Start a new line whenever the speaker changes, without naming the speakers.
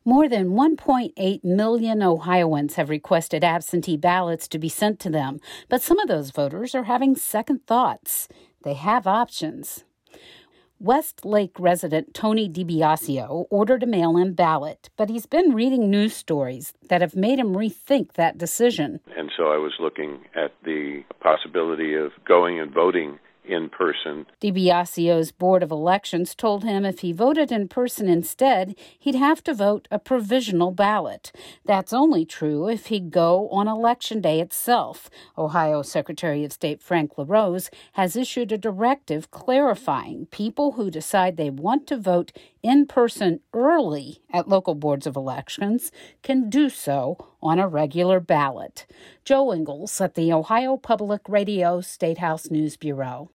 More than 1.8 million Ohioans have requested absentee ballots to be sent to them, but some of those voters are having second thoughts. They have options. Westlake resident Tony DiBiasio ordered a mail-in ballot, but he's been reading news stories that have made him rethink that decision.
And so I was looking at the possibility of going and voting in person.
DiBiasio's Board of Elections told him if he voted in person instead, he'd have to vote a provisional ballot. That's only true if he'd go on Election Day itself. Ohio Secretary of State Frank LaRose has issued a directive clarifying people who decide they want to vote in person early at local boards of elections can do so on a regular ballot. Joe Ingles at the Ohio Public Radio State House News Bureau.